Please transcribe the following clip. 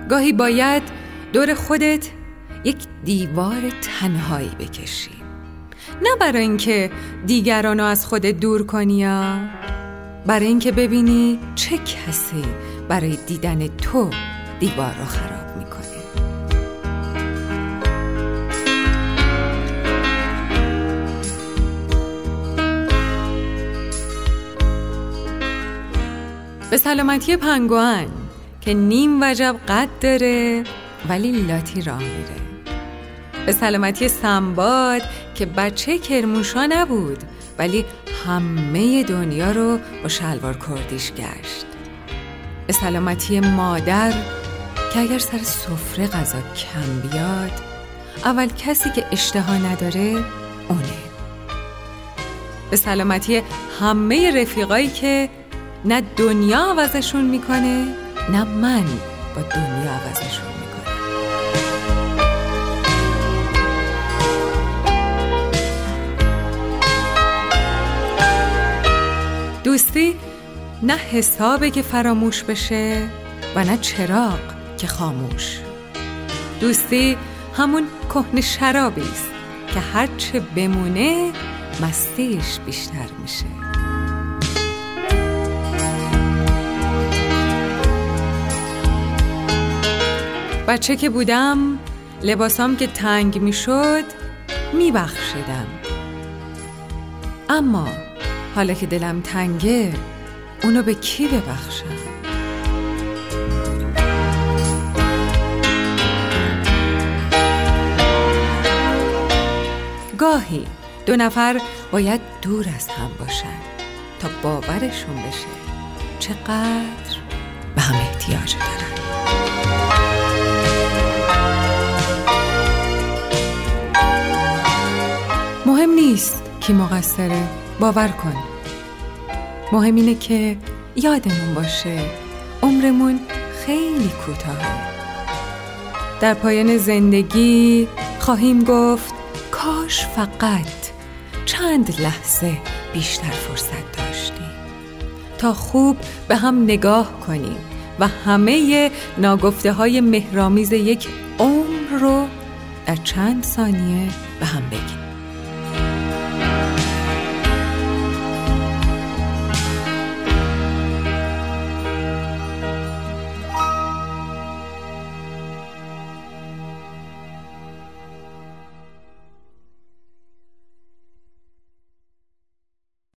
گاهی باید دور خودت یک دیوار تنهایی بکشی، نه برای اینکه دیگرانو از خودت دور کنی، یا برای اینکه ببینی چه کسی برای دیدن تو دیوار رو خراب میکنه. به سلامتی پنگوئن که نیم وجب قد داره ولی لاتی راه میره. به سلامتی سنباد که بچه کرموشا نبود ولی همه دنیا رو با شلوار کردیش گشت. به سلامتی مادر که اگر سر سفره غذا کم بیاد اول کسی که اشتها نداره اونه. به سلامتی همه رفیقایی که نه دنیا عوضشون میکنه نه من با دنیا عوضشون میکنه. دوستی نه حسابه که فراموش بشه و نه چراغ که خاموش. دوستی همون کهنه شرابیست که هرچه بمونه مستیش بیشتر میشه. بچه که بودم لباسام که تنگ میشد میبخشیدم، اما حالا که دلم تنگه اونو به کی ببخشم؟ گاهی دو نفر باید دور از هم باشن تا باورشون بشه چقدر به هم احتیاج دارن. مهم نیست کی مقصره، باور کن. مهم اینه که یادمون باشه عمرمون خیلی کوتاهه. در پایان زندگی خواهیم گفت کاش فقط چند لحظه بیشتر فرصت داشتیم تا خوب به هم نگاه کنیم و همه ناگفته های مهرآمیز یک عمر رو در چند ثانیه به هم بگیم.